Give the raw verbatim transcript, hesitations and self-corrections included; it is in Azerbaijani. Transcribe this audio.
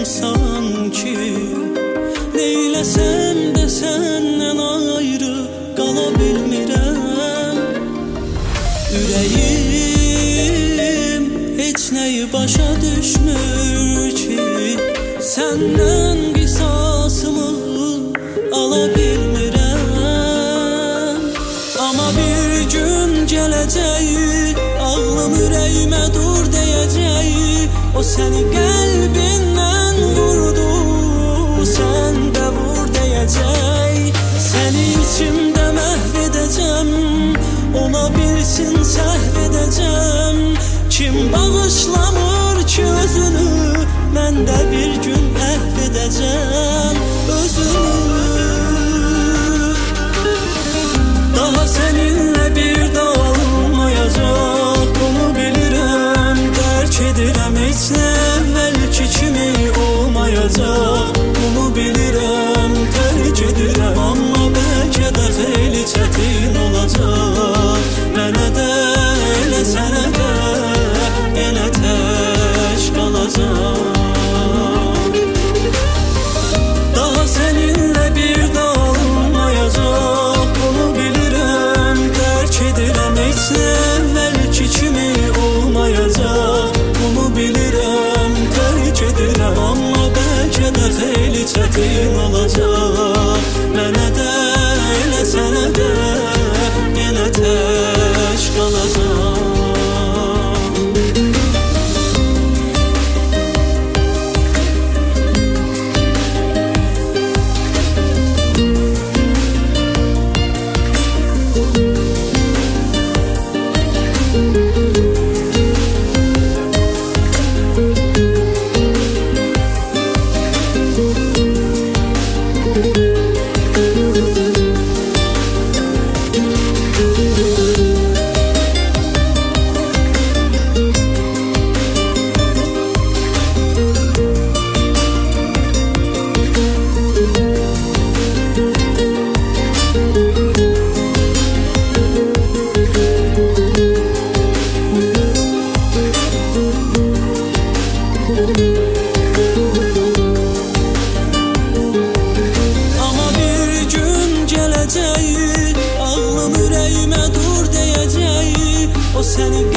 sanki. Neyləsəm də səndən ayrı qala bilmirəm. Ürəyim heç nəyi başa düşmür ki, səndən qisasımı ala bilmirəm. Amma bir gün gələcəyi, ağlım ürəyimə dur deyəcəyi, o səni qəlbindən vurdu, sən də vur deyəcək. Səni içimdə məhv edəcəm, ola bilsin səhv edəcəm. Kim bağışlamır ki özünü, mən də bir gün əhv edəcəm özümü. Daha səninlə bir daha olmayacaq, bunu bilirəm, dərk edirəm. Heç nə əvvəlki kimi olmayacaq, bunu bilirəm, dərk edirəm. Amma bəlkə də xeyli çətin olacaq, mənə də elə sənə də elə tək qalacaq. Daha səninlə bir daha olmayacaq, bunu bilirəm, dərk edirəm. Heç nə əvvəlki kimi olmayacaq, bunu bilirəm, dərk edirəm. Amma bəlkə də xeyli çətin olacaq, mənə də elə sənə də elə tək qalacaq. Amma bir gün gələcəyi, ağlım ürəyimə dur deyəcəyi, o səni